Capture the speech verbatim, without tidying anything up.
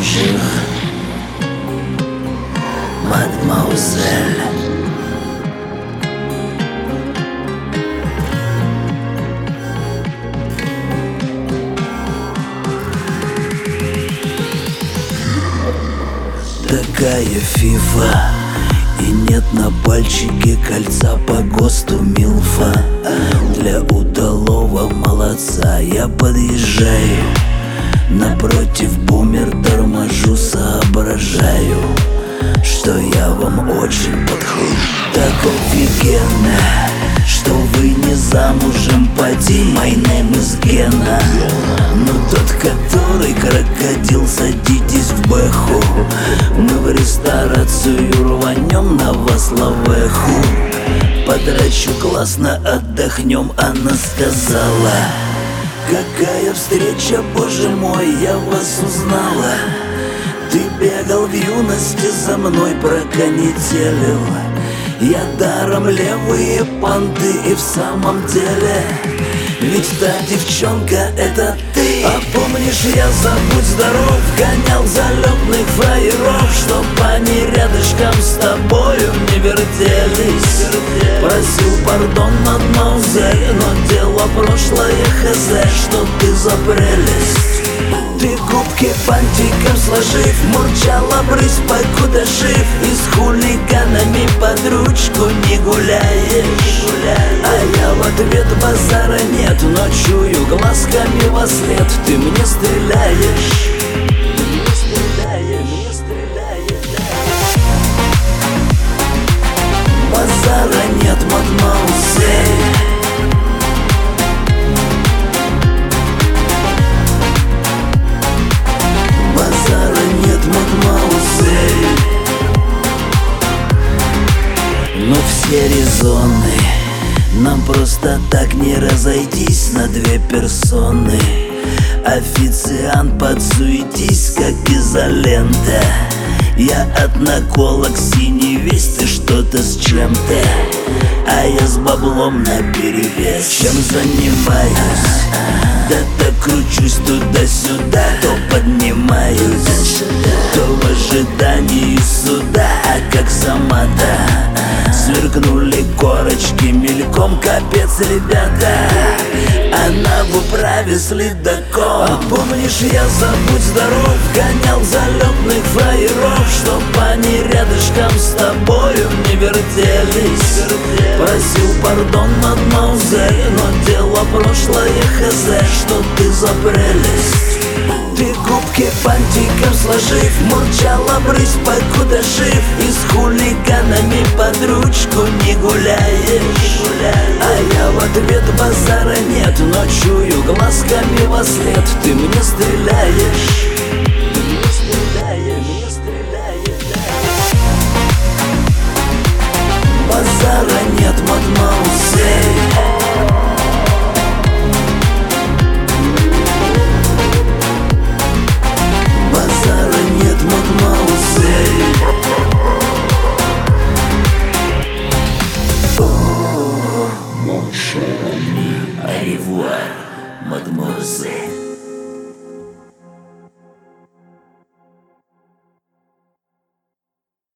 bonjour, mademoiselle. Такая фифа, и нет на пальчике кольца по ГОСТу милфа. Для удалого молодца я подъезжаю, напротив бумер торможу, соображаю, что я вам очень подхожу. Так офигенно, что вы не замужем, поди, my name is Гена. Но тот, который крокодил, садитесь в бэху, мы в ресторацию рванем на вас лавеху. Подрачу, классно отдохнем, она сказала. Какая встреча, боже мой, я вас узнала. Ты бегал в юности за мной, проконетелил. Я даром левые понты, и в самом деле ведь та девчонка это ты. А помнишь, я забудь здоров гонял залетных фраеров, чтоб они рядышком с тобою не вертелись. Просил пардон, мадемуазель, но дело прошлое, хз, что ты за прелесть. Ты губки бантиком сложив, мурчала брысь, покуда жив, и с хулиганами под ручку не гуляешь. А я в ответ базара нет, но чую глазками во след, ты мне стреляешь. Мне стреляешь, мне стреляешь, да. Базара нет, мадемуазель. Но все резоны, нам просто так не разойтись на две персоны. Официант, подсуетись, как изолента. Я от наколок синей весь, ты что-то с чем-то, а я с баблом наперевес. Чем занимаюсь? Да так кручусь туда-сюда, то поднимаюсь, то в ожидании суда. А как сама-то сверкнули корочки мельком, капец, ребята, она в управе следаком. А помнишь, я забудь здоров гонял залетных фраеров, чтоб они рядышком с тобою не вертелись. Просил пардон, мадемуазель, но дело прошлое, хз, что ты за прелесть. Ты губки бантиком сложив, мурчала брысь, покуда жив, и с хулиганами под ручку не гуляешь. А я в ответ базара нет, но чую глазками во след, ты мне стреляешь. Мне стреляешь, мне стреляешь, да. Базара нет, мадемуазель. Au revoir, mademoiselle.